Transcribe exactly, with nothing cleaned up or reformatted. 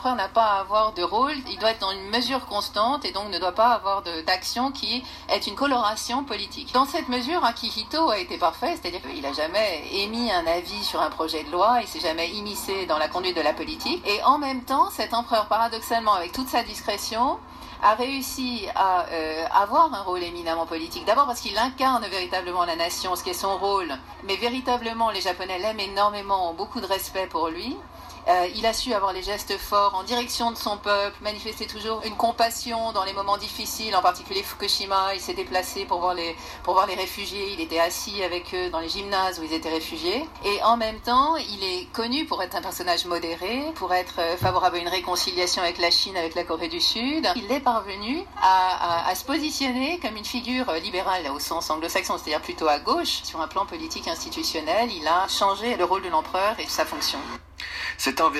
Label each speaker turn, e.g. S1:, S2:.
S1: L'empereur n'a pas à avoir de rôle, il doit être dans une mesure constante et donc ne doit pas avoir de, d'action qui est une coloration politique. Dans cette mesure, Akihito a été parfait, c'est-à-dire qu'il n'a jamais émis un avis sur un projet de loi, il s'est jamais immiscé dans la conduite de la politique. Et en même temps, cet empereur, paradoxalement, avec toute sa discrétion, a réussi à euh, avoir un rôle éminemment politique. D'abord parce qu'il incarne véritablement la nation, ce qui est son rôle, mais véritablement les Japonais l'aiment énormément, ont beaucoup de respect pour lui. Euh, il a su avoir les gestes forts en direction de son peuple, manifester toujours une compassion dans les moments difficiles, en particulier Fukushima. Il s'est déplacé pour voir les, pour voir les réfugiés, il était assis avec eux dans les gymnases où ils étaient réfugiés. Et en même temps, il est connu pour être un personnage modéré, pour être favorable à une réconciliation avec la Chine, avec la Corée du Sud. Il est parvenu à, à, à se positionner comme une figure libérale au sens anglo-saxon, c'est-à-dire plutôt à gauche. Sur un plan politique institutionnel, il a changé le rôle de l'empereur et sa fonction.
S2: C'est en